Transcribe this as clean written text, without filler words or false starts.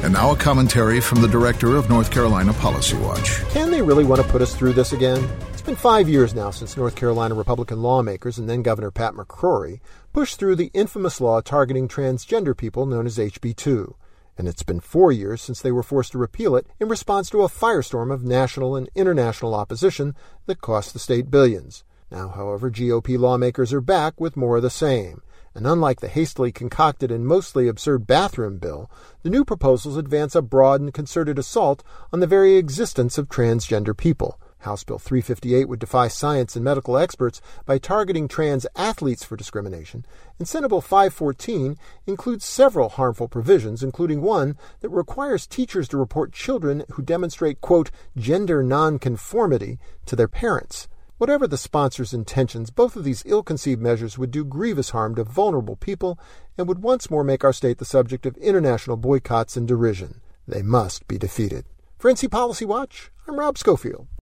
And now a commentary from the director of North Carolina Policy Watch. Can they really want to put us through this again? It's been 5 years now since North Carolina Republican lawmakers and then Governor Pat McCrory pushed through the infamous law targeting transgender people known as HB 2. And it's been 4 years since they were forced to repeal it in response to a firestorm of national and international opposition that cost the state billions. Now, however, GOP lawmakers are back with more of the same. And unlike the hastily concocted and mostly absurd bathroom bill, the new proposals advance a broad and concerted assault on the very existence of transgender people. House Bill 358 would defy science and medical experts by targeting trans athletes for discrimination, and Senate Bill 514 includes several harmful provisions, including one that requires teachers to report children who demonstrate, quote, gender nonconformity to their parents. Whatever the sponsor's intentions, both of these ill-conceived measures would do grievous harm to vulnerable people and would once more make our state the subject of international boycotts and derision. They must be defeated. For NC Policy Watch, I'm Rob Schofield.